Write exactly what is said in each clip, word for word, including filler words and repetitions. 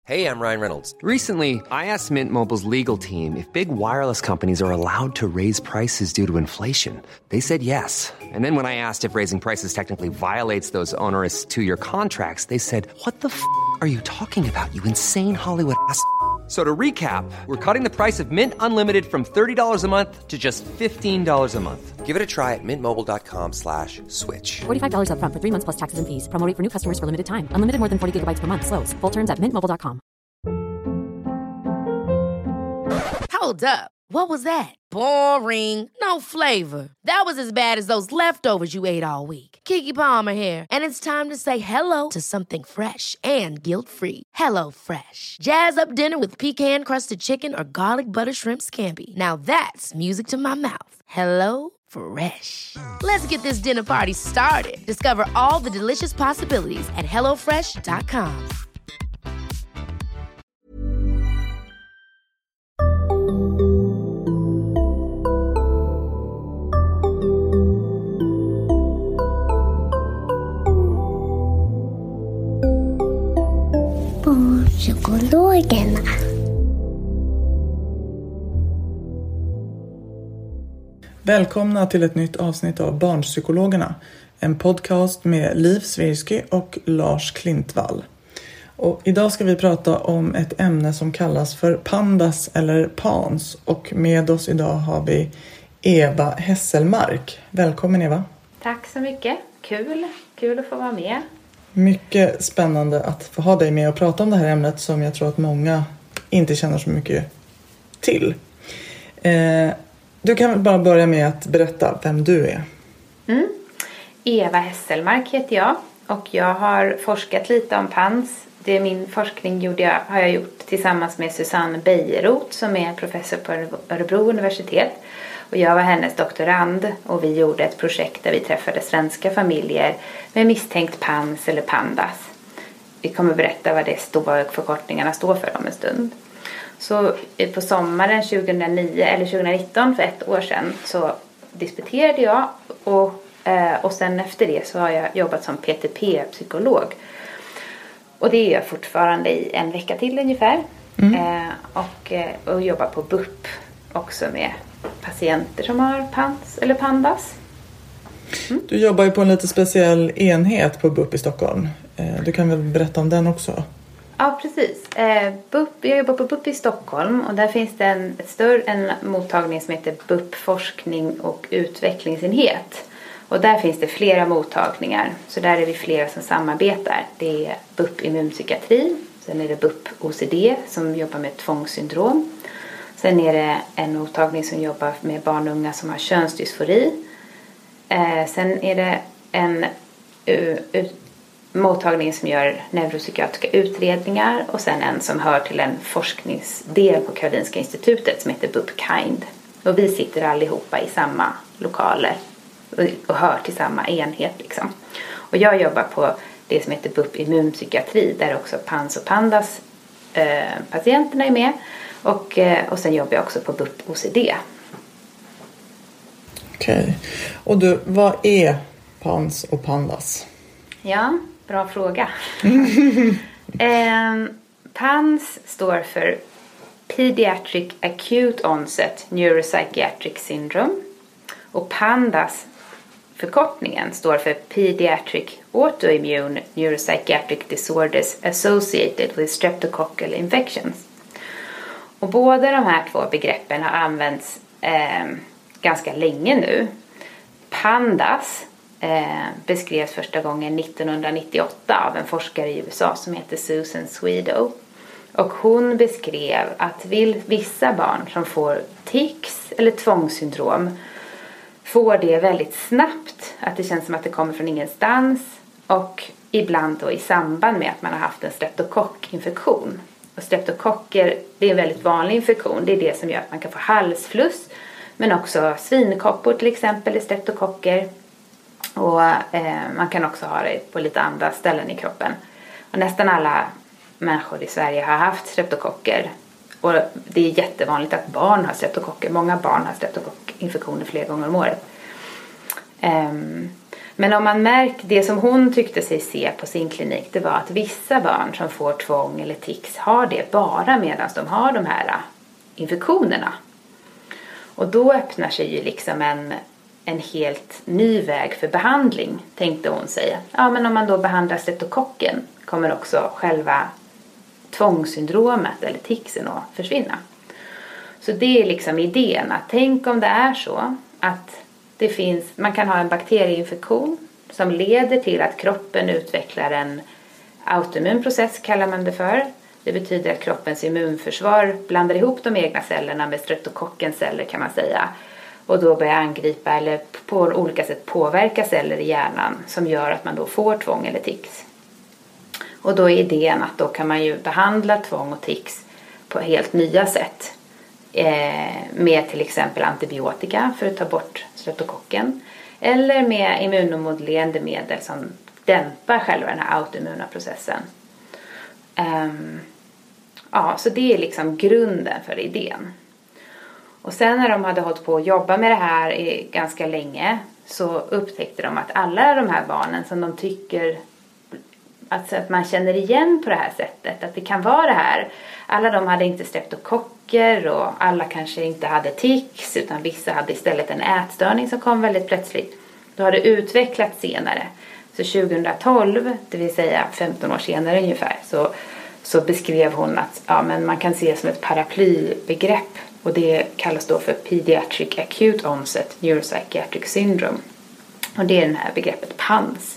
Hey, I'm Ryan Reynolds. Recently, I asked Mint Mobile's legal team if big wireless companies are allowed to raise prices due to inflation. They said yes. And then when I asked if raising prices technically violates those onerous two-year contracts, they said, "What the f*** are you talking about, you insane Hollywood ass?" So to recap, we're cutting the price of Mint Unlimited from thirty dollars a month to just fifteen dollars a month. Give it a try at mintmobile.com slash switch. forty-five dollars up front for three months plus taxes and fees. Promo rate for new customers for limited time. Unlimited more than forty gigabytes per month. Slows full terms at mint mobile dot com. Hold up. What was that? Boring. No flavor. That was as bad as those leftovers you ate all week. Keke Palmer here. And it's time to say hello to something fresh and guilt-free. Hello Fresh. Jazz up dinner with pecan-crusted chicken or garlic butter shrimp scampi. Now that's music to my mouth. Hello Fresh. Let's get this dinner party started. Discover all the delicious possibilities at hello fresh dot com. Barnpsykologerna. Välkomna till ett nytt avsnitt av Barnpsykologerna. En podcast med Liv Svirsky och Lars Klintvall. Och idag ska vi prata om ett ämne som kallas för pandas eller pans. Och med oss idag har vi Eva Hesselmark. Välkommen Eva. Tack så mycket. Kul. Kul att få vara med. Mycket spännande att få ha dig med och prata om det här ämnet som jag tror att många inte känner så mycket till. Eh, du kan väl bara börja med att berätta vem du är. Mm. Eva Hesselmark heter jag och jag har forskat lite om pans. Det är min forskning gjorde jag, har jag gjort tillsammans med Susanne Bejeroth som är professor på Örebro universitet. Och jag var hennes doktorand och vi gjorde ett projekt där vi träffade svenska familjer med misstänkt pans eller pandas. Vi kommer berätta vad det står, förkortningarna står för om en stund. Så på sommaren tjugohundranio eller tjugonitton för ett år sedan så disputerade jag och, och sen efter det så har jag jobbat som P T P-psykolog. Och det är jag fortfarande i en vecka till ungefär. Mm. Och, och jobbar på B U P också med patienter som har pans eller pandas. Mm. Du jobbar ju på en lite speciell enhet på B U P i Stockholm. Du kan väl berätta om den också? Ja, precis. Eh, B U P, jag jobbar på B U P i Stockholm och där finns det en, ett större, en mottagning som heter B U P forskning och utvecklingsenhet. Och där finns det flera mottagningar. Så där är vi flera som samarbetar. Det är B U P immunpsykiatri. Sen är det B U P O C D som jobbar med tvångssyndrom. Sen är det en mottagning som jobbar med barn och unga som har könsdysfori. Eh, sen är det en uh, uh, mottagning som gör neuropsykiatriska utredningar. Och sen en som hör till en forskningsdel på Karolinska institutet som heter B U P Kind. Och vi sitter allihopa i samma lokaler och hör till samma enhet liksom. Och jag jobbar på det som heter B U P immunpsykiatri där också pans och pandas eh, patienterna är med. Och, eh, och sen jobbar jag också på B U P O C D. Okej. Okay. Och du, vad är pans och pandas? Ja, bra fråga. eh, pans står för Pediatric Acute Onset Neuropsychiatric Syndrome. Och pandas förkortningen står för Pediatric Autoimmune Neuropsychiatric Disorders Associated with Streptococcal Infections. Och båda de här två begreppen har använts eh, ganska länge nu. Pandas eh, beskrevs första gången nittonhundranittioåtta av en forskare i U S A som heter Susan Swedo. Och hon beskrev att vissa barn som får tics eller tvångssyndrom får det väldigt snabbt. Att det känns som att det kommer från ingenstans. Och ibland då i samband med att man har haft en streptokockinfektion. Och streptokocker, det är en väldigt vanlig infektion. Det är det som gör att man kan få halsfluss. Men också svinkoppor till exempel är streptokocker. Och eh, man kan också ha det på lite andra ställen i kroppen. Och nästan alla människor i Sverige har haft streptokocker. Och det är jättevanligt att barn har streptokocker. Många barn har streptokockinfektioner flera gånger om året. Um, Men om man märker, det som hon tyckte sig se på sin klinik, det var att vissa barn som får tvång eller tics har det bara medan de har de här infektionerna. Och då öppnar sig ju liksom en, en helt ny väg för behandling, tänkte hon säga. Ja, men om man då behandlar streptokocken kommer också själva tvångssyndromet eller ticsen att försvinna. Så det är liksom idén, att tänk om det är så att det finns, man kan ha en bakterieinfektion som leder till att kroppen utvecklar en autoimmun process, kallar man det för. Det betyder att kroppens immunförsvar blandar ihop de egna cellerna med streptokockens celler, kan man säga. Och då börjar angripa eller på olika sätt påverka celler i hjärnan som gör att man då får tvång eller tics. Och då är idén att då kan man ju behandla tvång och tics på helt nya sätt. Eh, med till exempel antibiotika för att ta bort streptokocken. Eller med immunomodulerande medel som dämpar själva den här autoimmuna processen. Um, ja, så det är liksom grunden för idén. Och sen när de hade hållit på att jobba med det här i ganska länge, så upptäckte de att alla de här barnen som de tycker alltså att man känner igen på det här sättet, att det kan vara det här. Alla de hade inte streptokocker och alla kanske inte hade tics, utan vissa hade istället en ätstörning som kom väldigt plötsligt. Då har det utvecklats senare. Så tjugohundratolv, det vill säga femton år senare ungefär, så, så beskrev hon att ja, men man kan se det som ett paraplybegrepp. Och det kallas då för Pediatric Acute Onset Neuropsychiatric Syndrome. Och det är det här begreppet P A N S.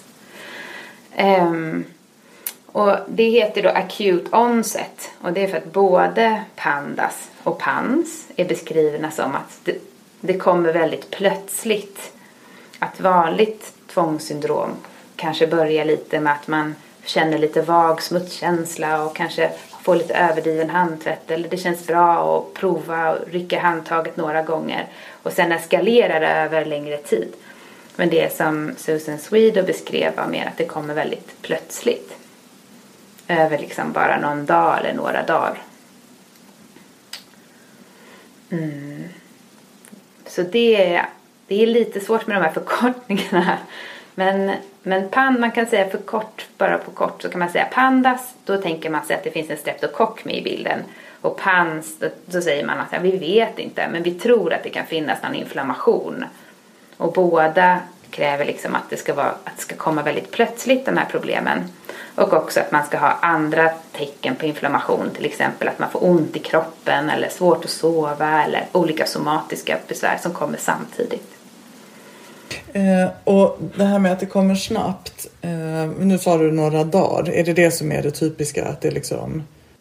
Um, och det heter då Acute Onset. Och det är för att både PANDAS och P A N S är beskrivna som att det, det kommer väldigt plötsligt. Att vanligt tvångssyndrom kanske börjar lite med att man känner lite vag smutskänsla och kanske får lite överdriven handtvätt, eller det känns bra att prova och rycka handtaget några gånger och sen eskalerar det över längre tid. Men det som Susan Swedo beskrev var mer att det kommer väldigt plötsligt, över liksom bara någon dag eller några dagar. Mm. Så det är, det är lite svårt med de här förkortningarna. Men, men pan, man kan säga för kort, bara på kort så kan man säga pandas. Då tänker man sig att det finns en streptokock med i bilden. Och pans, då, då säger man att ja, vi vet inte, men vi tror att det kan finnas någon inflammation. Och båda kräver liksom att det ska vara, att det ska komma väldigt plötsligt, de här problemen. Och också att man ska ha andra tecken på inflammation. Till exempel att man får ont i kroppen eller svårt att sova eller olika somatiska besvär som kommer samtidigt. Eh, och det här med att det kommer snabbt, eh, nu sa du några dagar, är det det som är det typiska, att det liksom...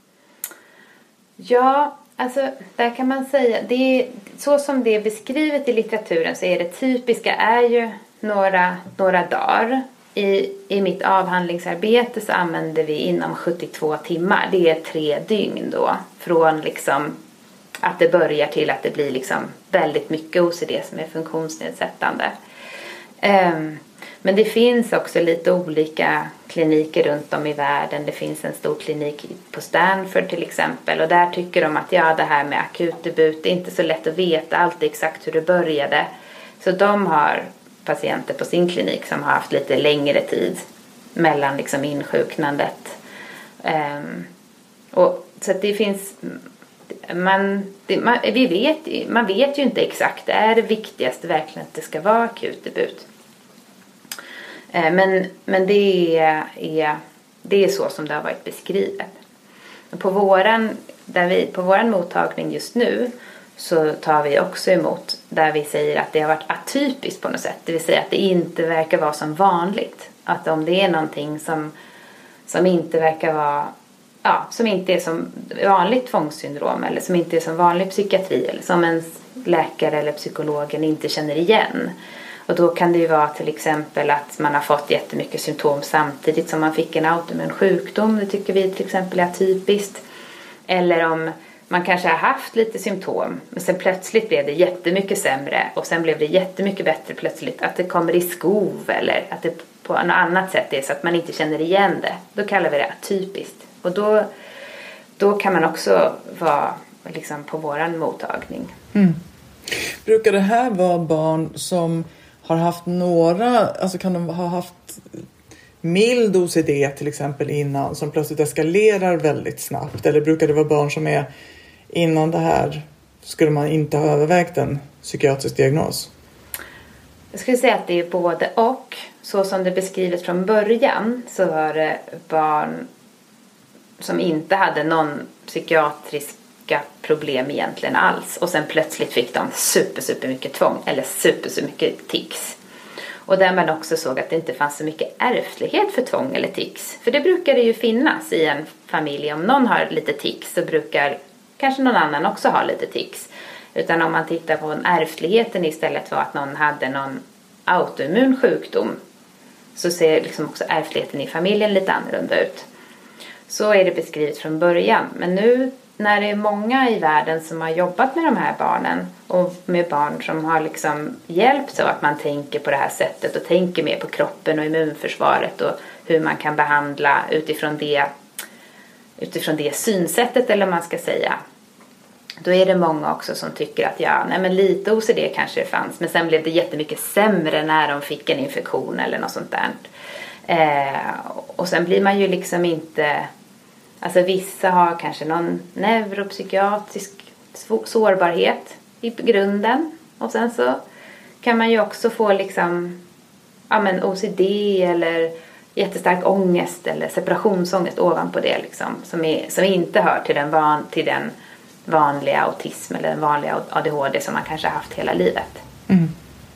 Ja, alltså där kan man säga, det är, så som det är beskrivet i litteraturen så är det typiska är ju några, några dagar. I, I mitt avhandlingsarbete så använder vi inom sjuttiotvå timmar, det är tre dygn då, från liksom att det börjar till att det blir liksom väldigt mycket O C D som är funktionsnedsättande. Um, men det finns också lite olika kliniker runt om i världen. Det finns en stor klinik på Stanford till exempel. Och där tycker de att ja, det här med akutdebut, det är inte så lätt att veta alltid exakt hur det började. Så de har patienter på sin klinik som har haft lite längre tid mellan liksom insjuknandet. Um, och, så att det finns... Man, det, man, vi vet, man vet ju inte exakt, är det viktigaste verkligen att det ska vara akutdebut. Eh, men, men det, är, det är så som det har varit beskrivet. På våran, där vi, på våran mottagning just nu så tar vi också emot där vi säger att det har varit atypiskt på något sätt. Det vill säga att det inte verkar vara som vanligt. Att om det är någonting som, som inte verkar vara... Ja, som inte är som vanligt tvångssyndrom eller som inte är som vanlig psykiatri eller som ens läkare eller psykologen inte känner igen. Och då kan det ju vara till exempel att man har fått jättemycket symptom samtidigt som man fick en autoimmun sjukdom. Det tycker vi till exempel är typiskt. Eller om man kanske har haft lite symptom men sen plötsligt blev det jättemycket sämre och sen blev det jättemycket bättre plötsligt. Att det kommer i skov eller att det på något annat sätt är så att man inte känner igen det. Då kallar vi det atypiskt. Och då, då kan man också vara liksom på våran mottagning. Mm. Brukar det här vara barn som har haft några, alltså kan de ha haft mild O C D till exempel innan som plötsligt eskalerar väldigt snabbt? Eller brukar det vara barn som är innan det här skulle man inte ha övervägt en psykiatrisk diagnos? Jag skulle säga att det är både och. Så som det beskrivits från början så var det barn som inte hade någon psykiatriska problem egentligen alls. Och sen plötsligt fick de super, super mycket tvång eller super, super mycket tics. Och där man också såg att det inte fanns så mycket ärftlighet för tvång eller tics. För det brukar det ju finnas i en familj. Om någon har lite tics så brukar kanske någon annan också ha lite tics. Utan om man tittar på en ärftligheten istället var att någon hade någon autoimmun sjukdom. Så ser liksom också ärftligheten i familjen lite annorlunda ut. Så är det beskrivet från början. Men nu när det är många i världen som har jobbat med de här barnen. Och med barn som har liksom hjälpt av att man tänker på det här sättet. Och tänker mer på kroppen och immunförsvaret. Och hur man kan behandla utifrån det, utifrån det synsättet eller man ska säga. Då är det många också som tycker att ja, nej men lite O C D kanske det fanns. Men sen blev det jättemycket sämre när de fick en infektion eller något sånt där. Eh, och sen blir man ju liksom inte... Alltså vissa har kanske någon neuropsykiatrisk sårbarhet i grunden. Och sen så kan man ju också få liksom ja men O C D eller jättestark ångest eller separationsångest ovanpå det liksom. Som, är, som inte hör till den, van, till den vanliga autism eller den vanliga A D H D som man kanske har haft hela livet. Mm.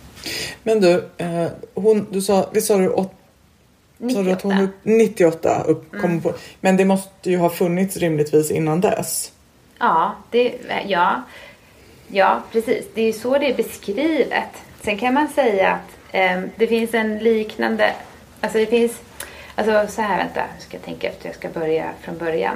Men du, eh, hon, du sa, vi sa du åt nittioåtta. Att hon nittioåtta upp, kom mm. på. Men det måste ju ha funnits rimligtvis innan dess. Ja, det, ja, ja, precis. Det är ju så det är beskrivet. Sen kan man säga att eh, det finns en liknande... Alltså det finns... Alltså så här, vänta. Jag ska tänka efter. Jag ska börja från början.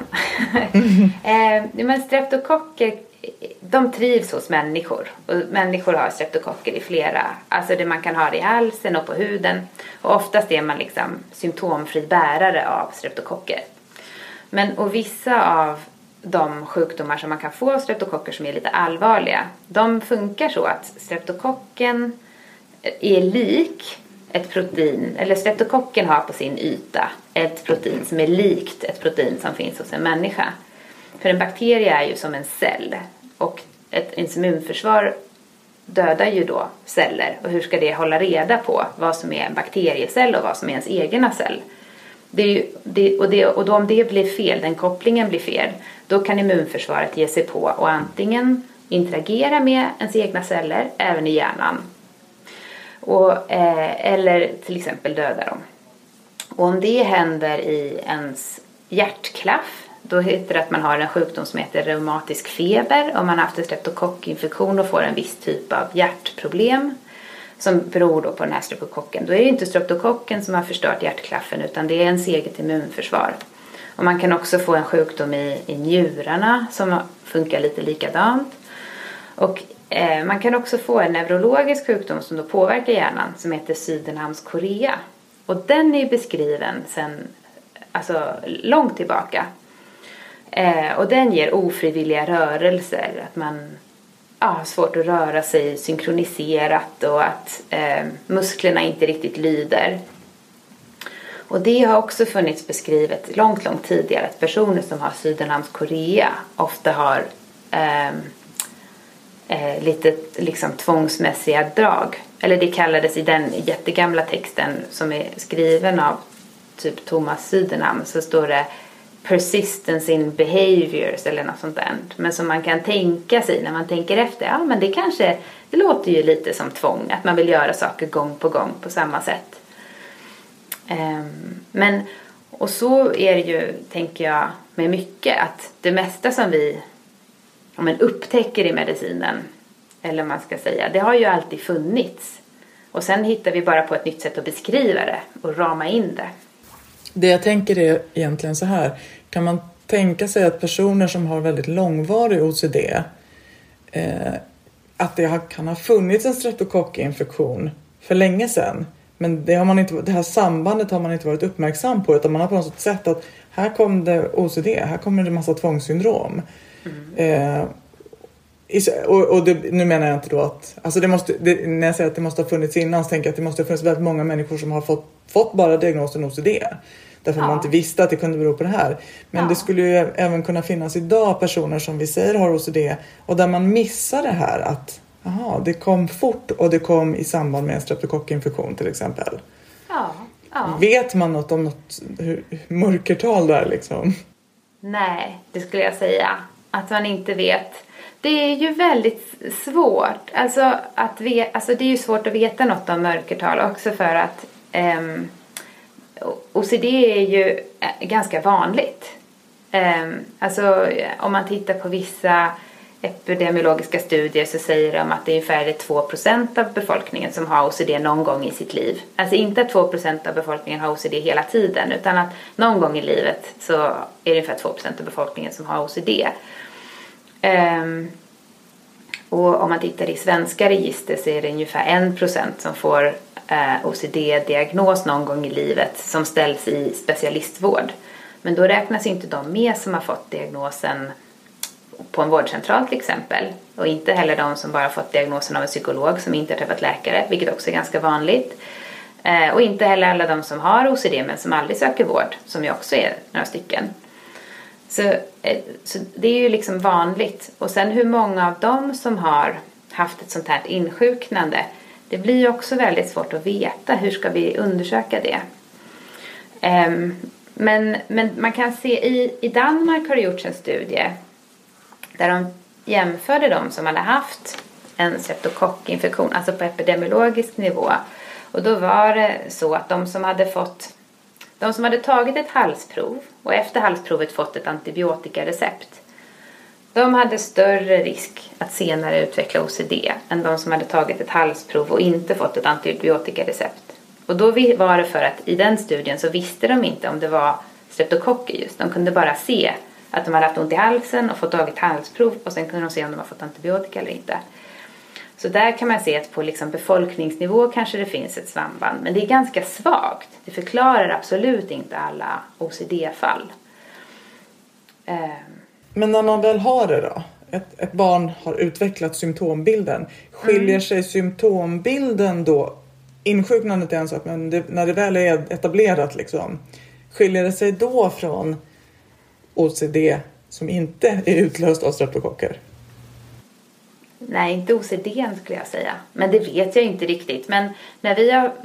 mm. eh, men streptokocker, de trivs hos människor. Och människor har streptokocker i flera. Alltså det man kan ha det i halsen och på huden. Och oftast är man liksom symptomfri bärare av streptokocker. Men och vissa av de sjukdomar som man kan få av streptokocker som är lite allvarliga. De funkar så att streptokocken är lik ett protein. Eller streptokocken har på sin yta ett protein som är likt ett protein som finns hos en människa. För en bakterie är ju som en cell. Och ett immunförsvar dödar ju då celler. Och hur ska det hålla reda på vad som är en bakteriecell och vad som är ens egna cell? Det är ju, det, och, det, och då om det blir fel, den kopplingen blir fel, då kan immunförsvaret ge sig på och antingen interagera med ens egna celler, även i hjärnan. Och, eh, eller till exempel döda dem. Och om det händer i ens hjärtklaff, då heter det att man har en sjukdom som heter reumatisk feber. Om man har haft en streptokockinfektion och får en viss typ av hjärtproblem som beror då på den här streptokocken. Då är det inte streptokocken som har förstört hjärtklaffen utan det är ens eget immunförsvar. Och man kan också få en sjukdom i, i njurarna som funkar lite likadant. Och eh, man kan också få en neurologisk sjukdom som då påverkar hjärnan som heter Sydenhams chorea. Och den är beskriven sedan alltså, långt tillbaka. Eh, och den ger ofrivilliga rörelser. Att man ja, har svårt att röra sig synkroniserat och att eh, musklerna inte riktigt lyder. Och det har också funnits beskrivet långt, långt tidigare att personer som har Sydenhams chorea ofta har eh, eh, lite liksom tvångsmässiga drag. Eller det kallades i den jättegamla texten som är skriven av typ Thomas Sydenham så står det persistence in behaviors eller något sånt där. Men som man kan tänka sig när man tänker efter. Ja, men det kanske, det låter ju lite som tvång. Att man vill göra saker gång på gång på samma sätt. Um, men, och så är det ju, tänker jag, med mycket. Att det mesta som vi om man upptäcker i medicinen, eller man ska säga, det har ju alltid funnits. Och sen hittar vi bara på ett nytt sätt att beskriva det och rama in det. Det jag tänker är egentligen så här. Kan man tänka sig att personer som har väldigt långvarig O C D eh, att det har, kan ha funnits en streptokockinfektion för länge sedan. Men det, har man inte, det här sambandet har man inte varit uppmärksam på utan man har på något sätt sett att här kom det O C D, här kommer det en massa tvångssyndrom. Mm. Eh, Och, och det, nu menar jag inte då att... Alltså det måste, det, när jag säger att det måste ha funnits innan så tänker jag att det måste ha funnits väldigt många människor som har fått, fått bara diagnosen O C D. Därför ja. man inte visste att det kunde bero på det här. Men ja. det skulle ju även kunna finnas idag personer som vi säger har O C D. Och där man missar det här att aha, det kom fort och det kom i samband med en streptokockinfektion till exempel. Ja, ja. Vet man något om något mörkertal där liksom? Nej, det skulle jag säga. Att man inte vet. Det är ju väldigt svårt. Alltså, att ve- alltså det är ju svårt att veta något om mörkertal också för att um, O C D är ju ganska vanligt. Um, alltså om man tittar på vissa epidemiologiska studier så säger de att det är ungefär två procent av befolkningen som har O C D någon gång i sitt liv. Alltså inte att två procent av befolkningen har O C D hela tiden utan att någon gång i livet så är det ungefär två procent av befolkningen som har O C D. Um, och om man tittar i svenska register så är det ungefär en procent som får uh, O C D-diagnos någon gång i livet som ställs i specialistvård. Men då räknas inte de med som har fått diagnosen på en vårdcentral till exempel. Och inte heller de som bara fått diagnosen av en psykolog som inte har träffat läkare, vilket också är ganska vanligt. Uh, och inte heller alla de som har O C D men som aldrig söker vård, som ju också är några stycken. Så, så det är ju liksom vanligt. Och sen hur många av dem som har haft ett sånt här insjuknande. Det blir ju också väldigt svårt att veta. Hur ska vi undersöka det? Um, men, men man kan se i, i Danmark har det gjorts en studie. Där de jämförde de som hade haft en streptokockinfektion. Alltså på epidemiologisk nivå. Och då var det så att de som hade fått... De som hade tagit ett halsprov och efter halsprovet fått ett antibiotikarecept. De hade större risk att senare utveckla O C D än de som hade tagit ett halsprov och inte fått ett antibiotikarecept. Och då var det för att i den studien så visste de inte om det var streptokocker just. De kunde bara se att de hade haft ont i halsen och fått tagit halsprov och sen kunde de se om de har fått antibiotika eller inte. Så där kan man se att på liksom befolkningsnivå kanske det finns ett samband. Men det är ganska svagt. Det förklarar absolut inte alla O C D-fall. Men när man väl har det då? Ett, ett barn har utvecklat symptombilden. Skiljer mm. sig symptombilden då? Insjuknandet är en sak, men det, när det väl är etablerat liksom. Skiljer det sig då från O C D som inte är utlöst av streptokocker? Nej, inte O C D skulle jag säga. Men det vet jag inte riktigt. Men när vi har...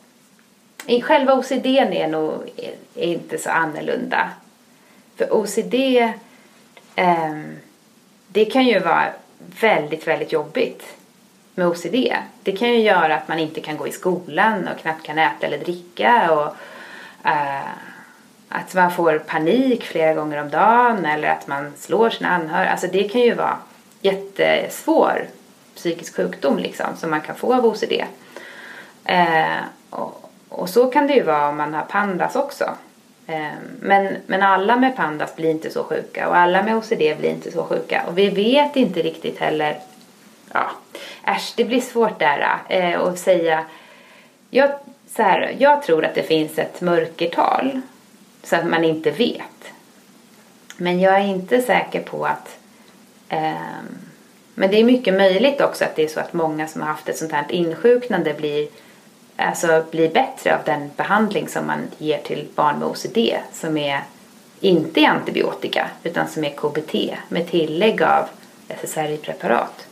Själva O C D är nog är inte så annorlunda. För O C D... Eh, det kan ju vara väldigt, väldigt jobbigt med O C D. Det kan ju göra att man inte kan gå i skolan och knappt kan äta eller dricka. Och eh, att man får panik flera gånger om dagen. Eller att man slår sina anhöriga. Alltså det kan ju vara... jättesvår psykisk sjukdom liksom, som man kan få av O C D. Eh, och, och så kan det ju vara om man har pandas också. Eh, men, men alla med pandas blir inte så sjuka och alla med O C D blir inte så sjuka. Och vi vet inte riktigt heller, ja, äsch, det blir svårt där eh, att säga. Jag, så här, jag tror att det finns ett mörkertal så att man inte vet. Men jag är inte säker på att men det är mycket möjligt också att det är så att många som har haft ett sånt här insjuknande blir, alltså blir bättre av den behandling som man ger till barn med O C D som är inte är antibiotika utan som är K B T med tillägg av S S R I-preparat.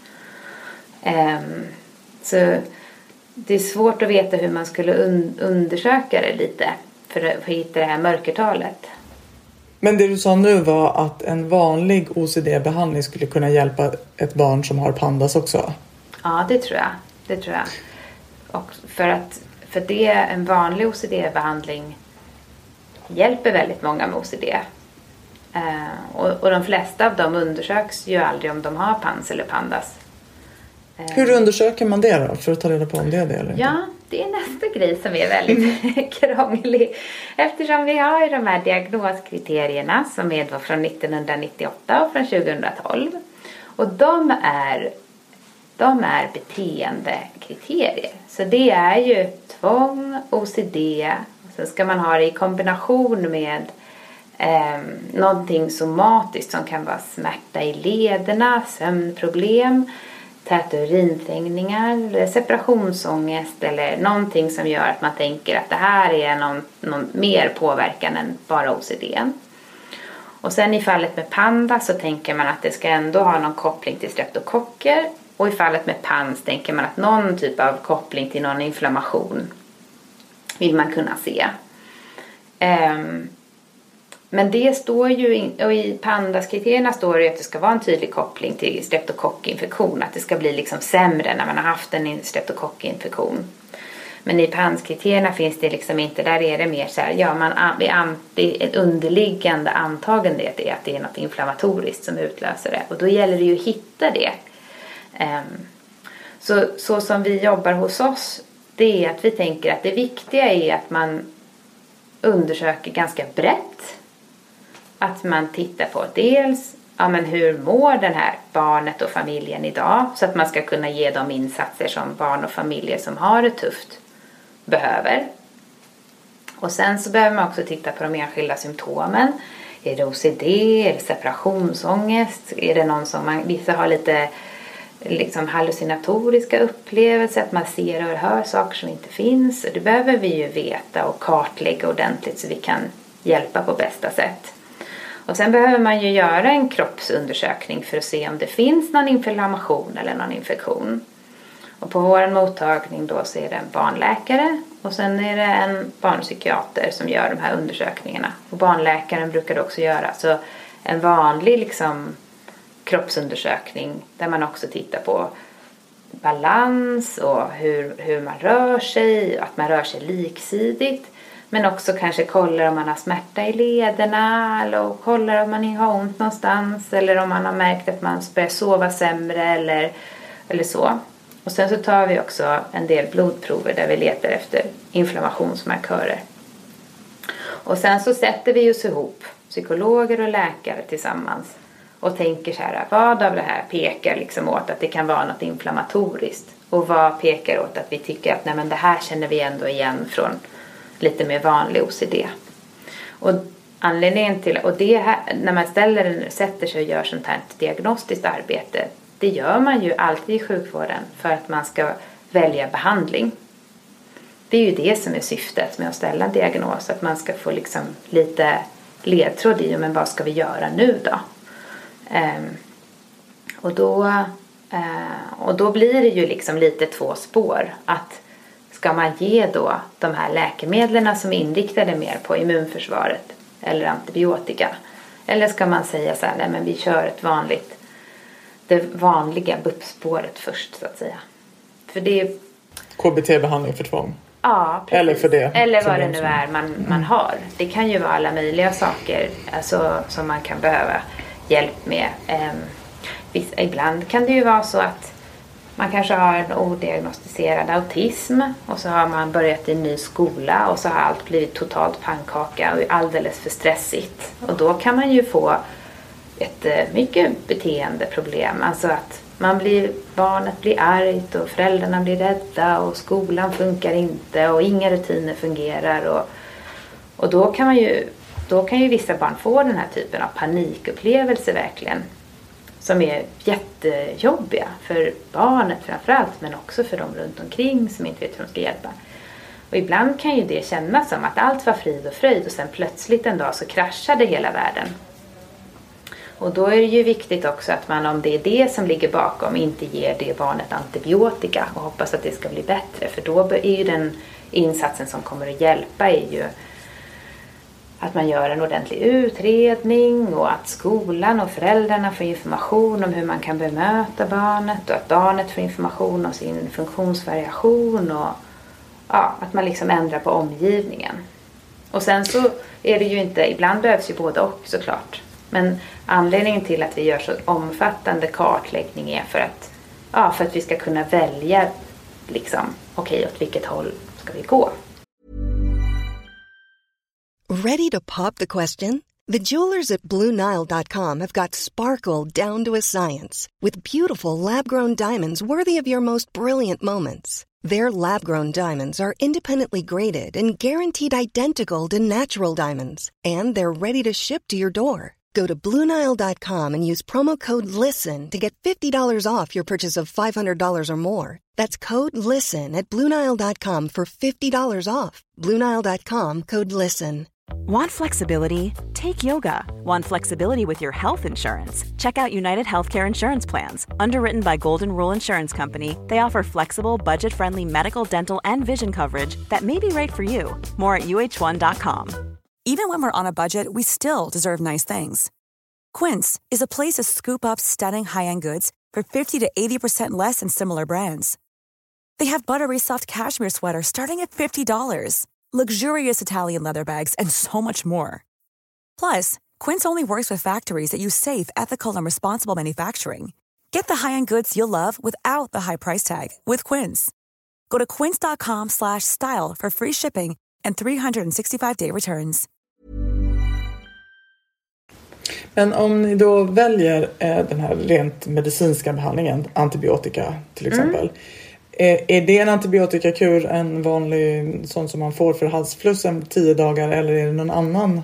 Um, så det är svårt att veta hur man skulle un- undersöka det lite för att hitta det här mörkertalet. Men det du sa nu var att en vanlig O C D-behandling skulle kunna hjälpa ett barn som har pandas också. Ja, det tror jag. Det tror jag. Och för att för det en vanlig O C D-behandling hjälper väldigt många med O C D. Eh, och, och de flesta av dem undersöks ju aldrig om de har pans eller pandas. Eh, Hur undersöker man det då? För att ta reda på om det är det eller inte? Ja, det är nästa grej som är väldigt krånglig. Eftersom vi har ju de här diagnoskriterierna som är då från nittonhundranittioåtta och från tjugohundratolv. Och de är, de är beteendekriterier. Så det är ju tvång, O C D. Sen ska man ha det i kombination med Eh, någonting somatiskt som kan vara smärta i lederna, sömnproblem, täta urinfängningar, separationsångest eller någonting som gör att man tänker att det här är någon, någon mer påverkan än bara O C D. Och sen i fallet med panda så tänker man att det ska ändå ha någon koppling till streptokocker. Och i fallet med P A N S tänker man att någon typ av koppling till någon inflammation vill man kunna se. Um, men det står ju, in, och i PANDAS-kriterierna står det att det ska vara en tydlig koppling till streptokockinfektion. Att det ska bli liksom sämre när man har haft en streptokockinfektion. Men i P A N S-kriterierna finns det liksom inte, där är det mer så här, ja man, det är ett underliggande antagande att det är, att det är något inflammatoriskt som utlöser det. Och då gäller det ju att hitta det. Um, så, så som vi jobbar hos oss, det är att vi tänker att det viktiga är att man undersöker ganska brett. Att man tittar på dels ja, men hur mår den här barnet och familjen idag, så att man ska kunna ge de insatser som barn och familjer som har det tufft behöver. Och sen så behöver man också titta på de enskilda symptomen. Är det O C D? Är det separationsångest? Är det någon som man, vissa har lite liksom hallucinatoriska upplevelser, att man ser och hör saker som inte finns. Det behöver vi ju veta och kartlägga ordentligt så vi kan hjälpa på bästa sätt. Och sen behöver man ju göra en kroppsundersökning för att se om det finns någon inflammation eller någon infektion. Och på vår mottagning då så är det en barnläkare och sen är det en barnpsykiater som gör de här undersökningarna. Och barnläkaren brukar det också göra. Så en vanlig liksom kroppsundersökning där man också tittar på balans och hur, hur man rör sig, att man rör sig liksidigt. Men också kanske kollar om man har smärta i lederna eller kollar om man har ont någonstans eller om man har märkt att man börjar sova sämre eller, eller så. Och sen så tar vi också en del blodprover där vi letar efter inflammationsmarkörer. Och sen så sätter vi oss ihop, psykologer och läkare tillsammans, och tänker så här, vad av det här pekar liksom åt att det kan vara något inflammatoriskt? Och vad pekar åt att vi tycker att nej, men det här känner vi ändå igen från lite mer vanlig O C D. Och anledningen till, och det här, när man ställer, sätter sig och gör sånt här diagnostiskt arbete, det gör man ju alltid i sjukvården för att man ska välja behandling. Det är ju det som är syftet med att ställa en diagnos, att man ska få liksom lite ledtråd i, men vad ska vi göra nu då? Um, och då uh, och då blir det ju liksom lite två spår, att ska man ge då de här läkemedlen som är inriktade mer på immunförsvaret eller antibiotika, eller ska man säga så här, nej men vi kör ett vanligt, det vanliga B U P-spåret först så att säga. För det är K B T-behandling för tvång. Ja, precis. Eller för det. Eller vad det nu är man, man har. Det kan ju vara alla möjliga saker alltså, som man kan behöva hjälp med. Um, viss, ibland kan det ju vara så att man kanske har en odiagnostiserad autism och så har man börjat i en ny skola och så har allt blivit totalt pannkaka och alldeles för stressigt. Och då kan man ju få ett mycket beteendeproblem. Alltså att man blir, barnet blir argt och föräldrarna blir rädda och skolan funkar inte och inga rutiner fungerar. Och, och då kan man ju, då kan ju vissa barn få den här typen av panikupplevelser verkligen. Som är jättejobbiga för barnet framförallt, men också för dem runt omkring som inte vet hur de ska hjälpa. Och ibland kan ju det kännas som att allt var frid och fröjd och sen plötsligt en dag så kraschade hela världen. Och då är det ju viktigt också att man, om det är det som ligger bakom, inte ger det barnet antibiotika och hoppas att det ska bli bättre. För då är ju den insatsen som kommer att hjälpa är ju att man gör en ordentlig utredning och att skolan och föräldrarna får information om hur man kan bemöta barnet och att barnet får information om sin funktionsvariation och ja, att man liksom ändrar på omgivningen. Och sen så är det ju inte, ibland behövs ju både och såklart. Men anledningen till att vi gör så omfattande kartläggning är för att, ja, för att vi ska kunna välja liksom, okej, okay, åt vilket håll ska vi gå. Ready to pop the question? The jewelers at Blue Nile dot com have got sparkle down to a science with beautiful lab-grown diamonds worthy of your most brilliant moments. Their lab-grown diamonds are independently graded and guaranteed identical to natural diamonds. And they're ready to ship to your door. Go to Blue Nile dot com and use promo code LISTEN to get fifty dollars off your purchase of five hundred dollars or more. That's code LISTEN at Blue Nile dot com for fifty dollars off. Blue Nile dot com, code LISTEN. Want flexibility? Take yoga. Want flexibility with your health insurance? Check out United Healthcare Insurance Plans. Underwritten by Golden Rule Insurance Company, they offer flexible, budget-friendly medical, dental, and vision coverage that may be right for you. More at U H one dot com. Even when we're on a budget, we still deserve nice things. Quince is a place to scoop up stunning high-end goods for fifty to eighty percent less than similar brands. They have buttery soft cashmere sweaters starting at fifty dollars, luxurious Italian leather bags, and so much more. Plus, Quince only works with factories that use safe, ethical, and responsible manufacturing. Get the high-end goods you'll love without the high price tag with Quince. Go to quince dot com slash style for free shipping and three hundred sixty-five day returns. Men om ni då väljer eh, den här rent medicinska behandlingen, antibiotika till exempel. Mm. Eh, är det en antibiotikakur, en vanlig sån som man får för halsflussen tio dagar, eller är det någon annan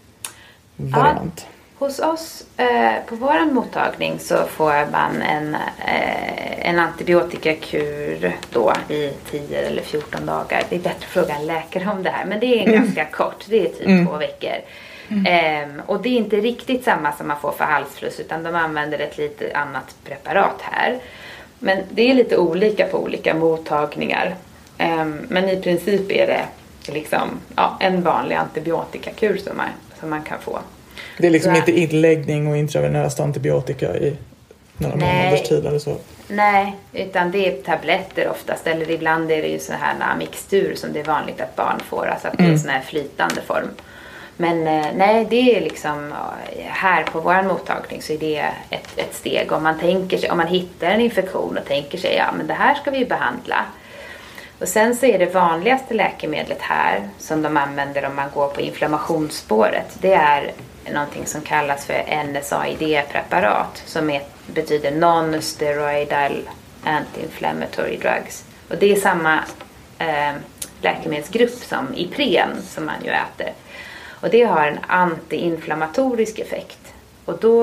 variant? Ja, hos oss eh, på vår mottagning så får man en, eh, en antibiotikakur då i tio eller fjorton dagar. Det är bättre att fråga en läkare om det här, men det är en mm. ganska kort, det är typ mm. två veckor. Mm. Ehm, och det är inte riktigt samma som man får för halsfluss, utan de använder ett lite annat preparat här. Men det är lite olika på olika mottagningar. Ehm, men i princip är det liksom, ja, en vanlig antibiotikakur som man, som man kan få. Det är liksom så, inte inläggning och intravenöst antibiotika i några månaders tid eller så? Nej, utan det är tabletter oftast. Eller ibland är det ju så här mixtur som det är vanligt att barn får. Alltså att det är en sån här flytande form. Men nej, det är liksom här på vår mottagning så är det ett, ett steg. Om man tänker sig, om man hittar en infektion och tänker sig, ja men det här ska vi behandla. Och sen så är det vanligaste läkemedlet här som de använder om man går på inflammationsspåret. Det är någonting som kallas för N S A I D-preparat som är, betyder non-steroidal anti-inflammatory drugs. Och det är samma eh, läkemedelsgrupp som Ipren som man ju äter. Och det har en antiinflammatorisk effekt. Och då,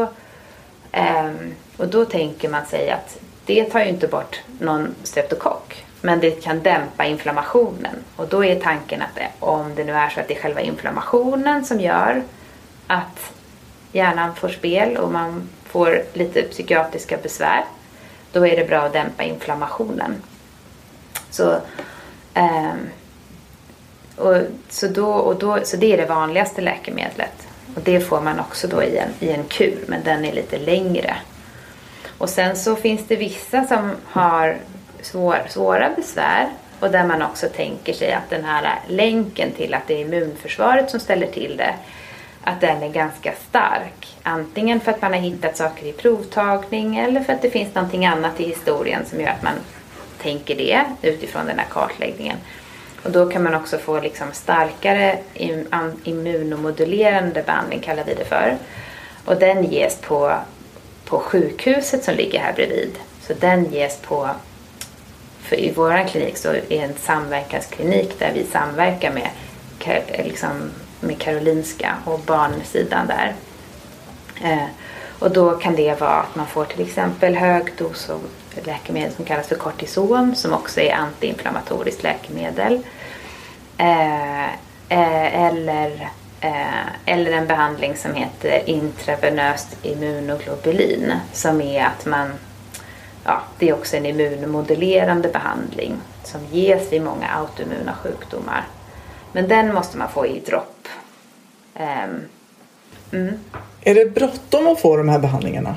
eh, och då tänker man sig att det tar ju inte bort någon streptokock. Men det kan dämpa inflammationen. Och då är tanken att det, om det nu är så att det är själva inflammationen som gör att hjärnan får spel och man får lite psykiatriska besvär, då är det bra att dämpa inflammationen. Så, eh, och, så, då, och då, så det är det vanligaste läkemedlet. Och det får man också då i en, i en kur, men den är lite längre. Och sen så finns det vissa som har svår, svåra besvär. Och där man också tänker sig att den här länken till att det är immunförsvaret som ställer till det, att den är ganska stark. Antingen för att man har hittat saker i provtagning eller för att det finns någonting annat i historien som gör att man tänker det utifrån den här kartläggningen. Och då kan man också få liksom starkare immunomodulerande behandling, kallar vi det för. Och den ges på, på sjukhuset som ligger här bredvid. Så den ges på, för i vår klinik så är en samverkansklinik där vi samverkar med liksom med Karolinska och barnsidan där. Eh, och då kan det vara att man får till exempel hög dos av läkemedel som kallas för kortison, som också är antiinflammatoriskt läkemedel. Eh, eh, eller, eh, eller en behandling som heter intravenöst immunoglobulin, som är att man, ja, det är också en immunmodulerande behandling som ges vid många autoimmuna sjukdomar. Men den måste man få i dropp. Um, mm. Är det bråttom att få de här behandlingarna?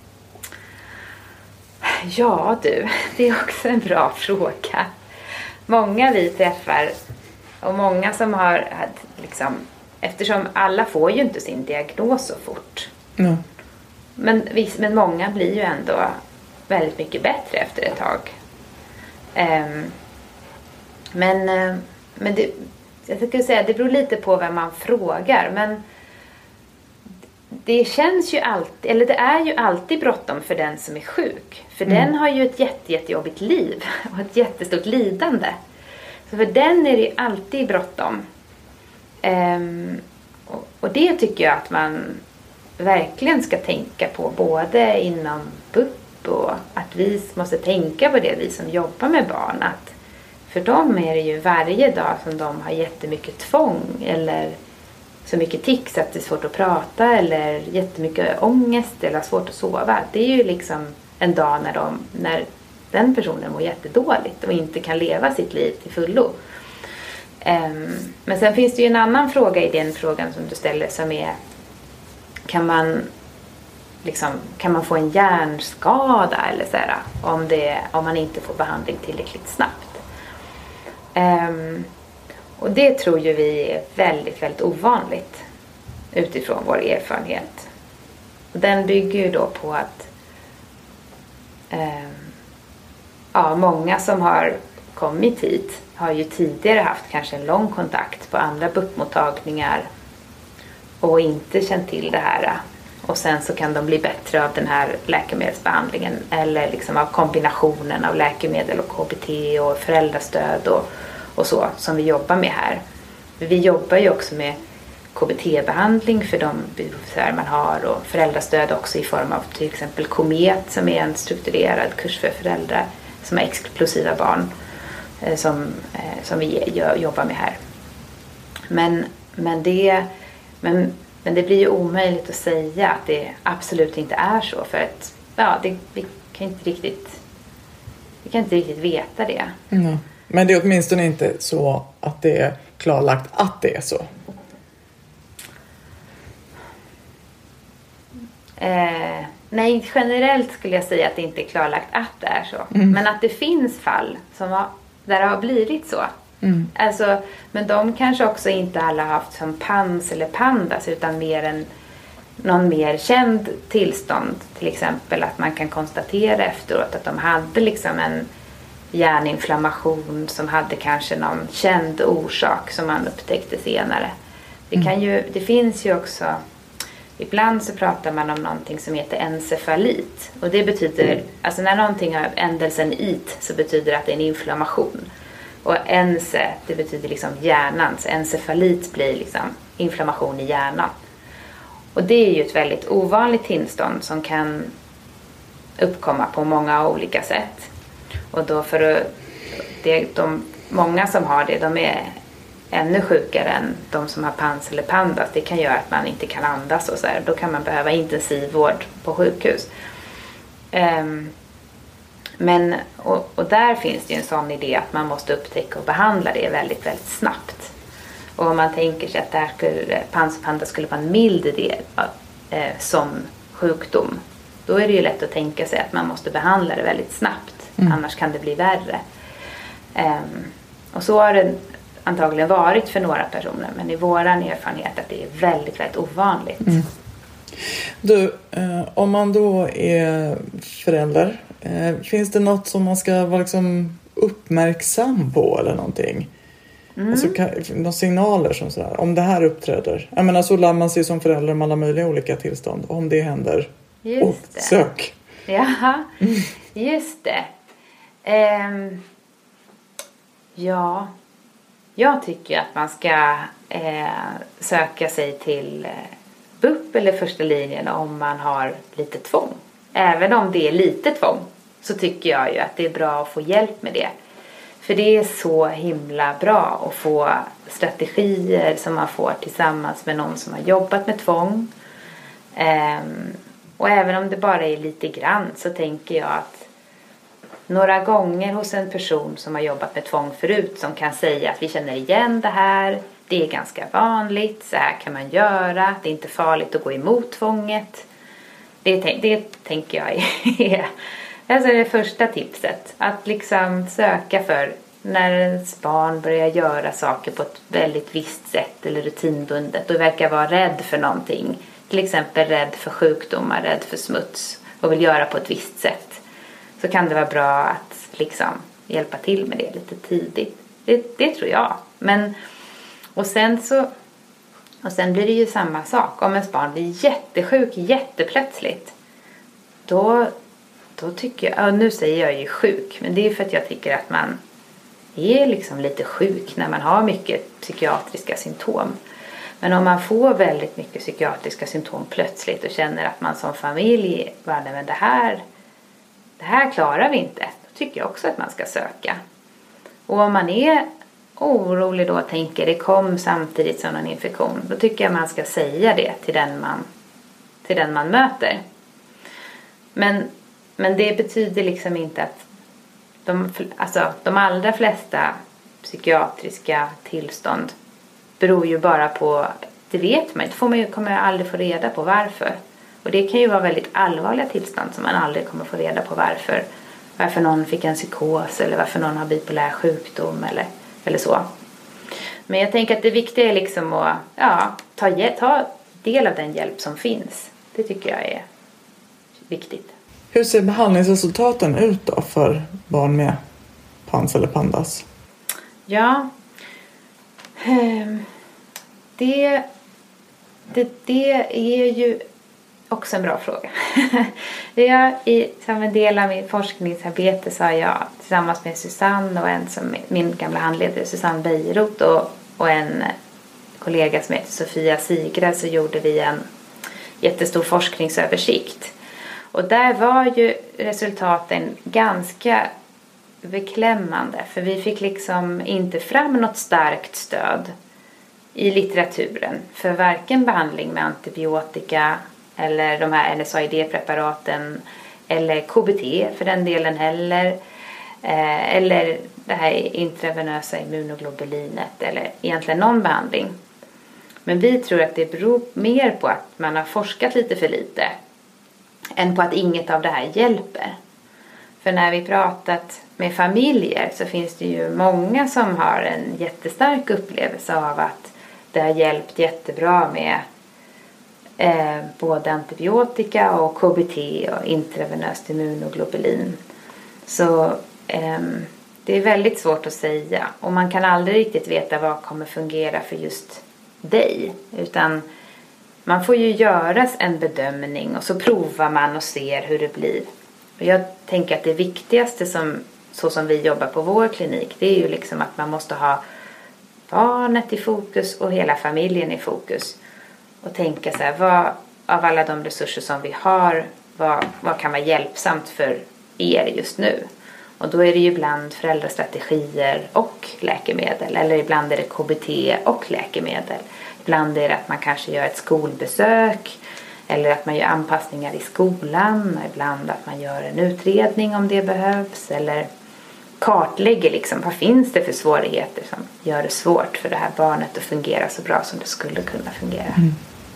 Ja du, det är också en bra fråga. Många vi träffar och många som har liksom, eftersom alla får ju inte sin diagnos så fort. Mm. Men, men många blir ju ändå väldigt mycket bättre efter ett tag. Um, men men det, jag skulle säga det beror lite på vem man frågar, men det det känns ju alltid, eller det är ju alltid bråttom för den som är sjuk. För mm. den har ju ett jätte, jättejobbigt liv och ett jättestort lidande. Så för den är det ju alltid bråttom. Um, och, och det tycker jag att man verkligen ska tänka på, både inom B U P och att vi måste tänka på det, vi som jobbar med barn. Att för dem är det ju varje dag som de har jättemycket tvång eller så mycket tics att det är svårt att prata eller jättemycket ångest eller svårt att sova. Det är ju liksom en dag när, de, när den personen mår jättedåligt och inte kan leva sitt liv till fullo. Um, men sen finns det ju en annan fråga i den frågan som du ställer, som är, kan man liksom, kan man få en hjärnskada eller så här, om, det, om man inte får behandling tillräckligt snabbt. Um, och det tror ju vi är väldigt, väldigt ovanligt utifrån vår erfarenhet. Och den bygger ju då på att um, ja, många som har kommit hit har ju tidigare haft kanske en lång kontakt på andra B U P-mottagningar och inte känt till det här. Och sen så kan de bli bättre av den här läkemedelsbehandlingen eller liksom av kombinationen av läkemedel och K B T och föräldrastöd och, och så som vi jobbar med här. Vi jobbar ju också med K B T-behandling för de behov man har och föräldrastöd också i form av till exempel Komet som är en strukturerad kurs för föräldrar som har explosiva barn som, som vi jobbar med här. Men, men, det, men, men det blir ju omöjligt att säga att det absolut inte är så, för att ja, det, vi kan inte riktigt vi kan inte riktigt veta det. Mm. Men det är åtminstone inte så att det är klarlagt att det är så. Eh, nej, generellt skulle jag säga att det inte är klarlagt att det är så. Mm. Men att det finns fall som har, där det har blivit så. Mm. Alltså, men de kanske också inte alla har haft som pans eller pandas, utan mer en någon mer känd tillstånd. Till exempel att man kan konstatera efteråt att de hade liksom en hjärninflammation som hade kanske någon känd orsak som man upptäckte senare. Det, kan ju, det finns ju också, ibland så pratar man om någonting som heter encefalit. Och det betyder, alltså när någonting har ändelsen it så betyder det att det är en inflammation. Och ence, det betyder liksom hjärnan. Så encefalit blir liksom inflammation i hjärnan. Och det är ju ett väldigt ovanligt tillstånd som kan uppkomma på många olika sätt. Och då för att, det, de, många som har det, de är ännu sjukare än de som har pans eller pandas. Det kan göra att man inte kan andas och så här. Då kan man behöva intensivvård på sjukhus. Um, men, och, och där finns det ju en sån idé att man måste upptäcka och behandla det väldigt, väldigt snabbt. Och om man tänker sig att det här skulle, pans och pandas skulle vara en mild del eh, som sjukdom, då är det ju lätt att tänka sig att man måste behandla det väldigt snabbt. Mm. Annars kan det bli värre. Um, och så har det antagligen varit för några personer, men i våran erfarenhet att det är väldigt, väldigt ovanligt. Mm. Du, eh, om man då är förälder, eh, finns det något som man ska vara liksom uppmärksam på eller någonting? Mm. Alltså, kan, några signaler som sådär, om det här uppträder. Jag menar, så lär man sig som förälder med alla möjliga olika tillstånd. Om det händer, just oh, det. Sök. Ja, just det. Um, ja, jag tycker att man ska eh, söka sig till eh, B U P eller första linjen om man har lite tvång. Även om det är lite tvång så tycker jag ju att det är bra att få hjälp med det. För det är så himla bra att få strategier som man får tillsammans med någon som har jobbat med tvång. Um, och även om det bara är lite grann så tänker jag att några gånger hos en person som har jobbat med tvång förut som kan säga att vi känner igen det här, det är ganska vanligt, så här kan man göra, det är inte farligt att gå emot tvånget. Det, det tänker jag är alltså det första tipset. Att liksom söka för när ens barn börjar göra saker på ett väldigt visst sätt eller rutinbundet och verkar vara rädd för någonting. Till exempel rädd för sjukdomar, rädd för smuts och vill göra på ett visst sätt. Så kan det vara bra att liksom hjälpa till med det lite tidigt. Det, det tror jag. Men, och sen så Och sen blir det ju samma sak. Om ens barn blir jättesjuk jätteplötsligt. Då, då tycker jag... Ja, nu säger jag ju sjuk. Men det är för att jag tycker att man är liksom lite sjuk när man har mycket psykiatriska symptom. Men om man får väldigt mycket psykiatriska symptom plötsligt och känner att man som familj... Bara, men det här, det här klarar vi inte. Då tycker jag också att man ska söka. Och om man är orolig då och tänker det kom samtidigt som en infektion. Då tycker jag man ska säga det till den man, till den man möter. Men, men det betyder liksom inte att de, alltså, de allra flesta psykiatriska tillstånd beror ju bara på, det vet man inte, får man ju, kommer aldrig få reda på varför. Och det kan ju vara väldigt allvarliga tillstånd som man aldrig kommer få reda på varför. Varför någon fick en psykos eller varför någon har bipolär sjukdom eller, eller så. Men jag tänker att det viktiga är liksom att ja, ta, ta del av den hjälp som finns. Det tycker jag är viktigt. Hur ser behandlingsresultaten ut då för barn med P A N S eller PANDAS? Ja, det, det, det är ju också en bra fråga. Jag, i, som en del av mitt forskningsarbete så har jag tillsammans med Susanne och en som min gamla handledare Susanne Beijeroth och, och en kollega som heter Sofia Sigre, så gjorde vi en jättestor forskningsöversikt. Och där var ju resultaten ganska beklämmande. För vi fick liksom inte fram något starkt stöd i litteraturen för varken behandling med antibiotika eller de här N S A I D-preparaten eller K B T för den delen heller. Eh, eller det här intravenösa immunoglobulinet eller egentligen någon behandling. Men vi tror att det beror mer på att man har forskat lite för lite än på att inget av det här hjälper. För när vi pratat med familjer så finns det ju många som har en jättestark upplevelse av att det har hjälpt jättebra med eh, både antibiotika och K B T och intravenöst immunoglobulin. Så eh, det är väldigt svårt att säga. Och man kan aldrig riktigt veta vad kommer fungera för just dig. Utan man får ju göras en bedömning och så provar man och ser hur det blir. Och jag tänker att det viktigaste som, så som vi jobbar på vår klinik, det är ju liksom att man måste ha barnet i fokus och hela familjen i fokus. Och tänka så här, vad av alla de resurser som vi har, vad, vad kan vara hjälpsamt för er just nu? Och då är det ju ibland föräldrastrategier och läkemedel. Eller ibland är det K B T och läkemedel. Ibland är det att man kanske gör ett skolbesök. Eller att man gör anpassningar i skolan. Ibland att man gör en utredning om det behövs. Eller kartlägger liksom, vad finns det för svårigheter som gör det svårt för det här barnet att fungera så bra som det skulle kunna fungera. Mm.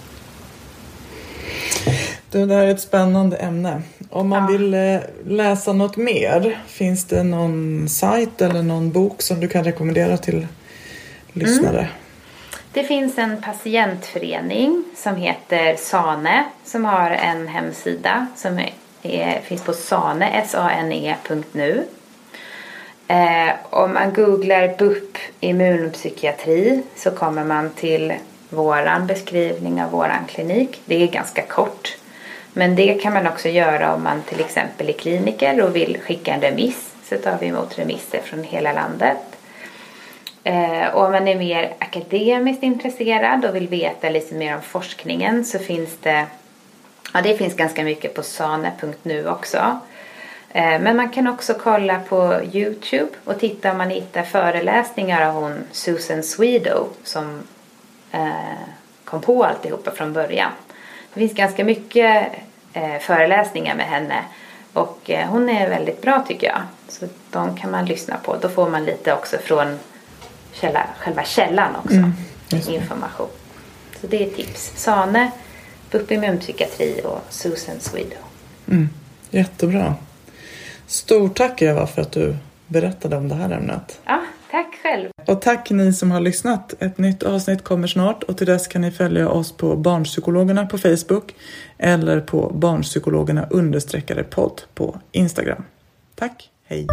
Det där är ett spännande ämne. Om man ja. vill läsa något mer, finns det någon sajt eller någon bok som du kan rekommendera till lyssnare? Mm. Det finns en patientförening som heter SANE som har en hemsida som är, är, finns på sane, s a n e punkt n u. Eh, om man googlar B U P immunpsykiatri så kommer man till våran beskrivning av våran klinik. Det är ganska kort. Men det kan man också göra om man till exempel är kliniker och vill skicka en remiss. Så tar vi emot remisser från hela landet. Eh, och om man är mer akademiskt intresserad och vill veta lite mer om forskningen så finns det, ja det finns ganska mycket på sane punkt n u också. Eh, men man kan också kolla på YouTube och titta om man hittar föreläsningar av hon Susan Swedo som eh, kom på alltihopa från början. Det finns ganska mycket eh, föreläsningar med henne och eh, hon är väldigt bra tycker jag. Så de kan man lyssna på. Då får man lite också från källa, själva källan också. Mm, information. Så det är tips. Sane, B U P immunpsykiatri och Susan Swedo. Mm, jättebra. Stort tack Eva för att du berättade om det här ämnet. Ja, tack själv. Och tack ni som har lyssnat. Ett nytt avsnitt kommer snart och till dess kan ni följa oss på Barnpsykologerna på Facebook eller på Barnpsykologerna understreckade podd på Instagram. Tack, hej!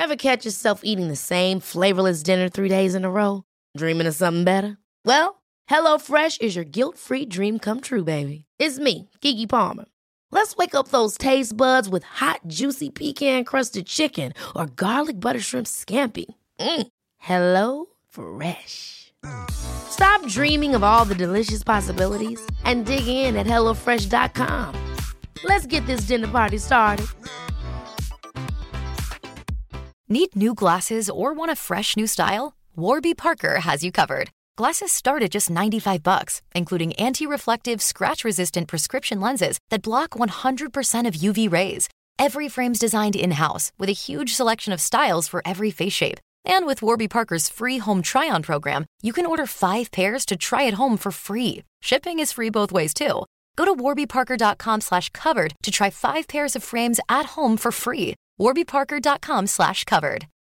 Ever catch yourself eating the same flavorless dinner three days in a row? Dreaming of something better? Well, HelloFresh is your guilt-free dream come true, baby. It's me, Keke Palmer. Let's wake up those taste buds with hot, juicy pecan-crusted chicken or garlic butter shrimp scampi. Mm. Hello Fresh. Stop dreaming of all the delicious possibilities and dig in at hello fresh dot com. Let's get this dinner party started. Need new glasses or want a fresh new style? Warby Parker has you covered. Glasses start at just ninety-five bucks, including anti-reflective, scratch-resistant prescription lenses that block one hundred percent of U V rays. Every frame's designed in-house with a huge selection of styles for every face shape. And with Warby Parker's free home try-on program, you can order five pairs to try at home for free. Shipping is free both ways, too. Go to warby parker dot com slash covered to try five pairs of frames at home for free. warby parker dot com slash covered.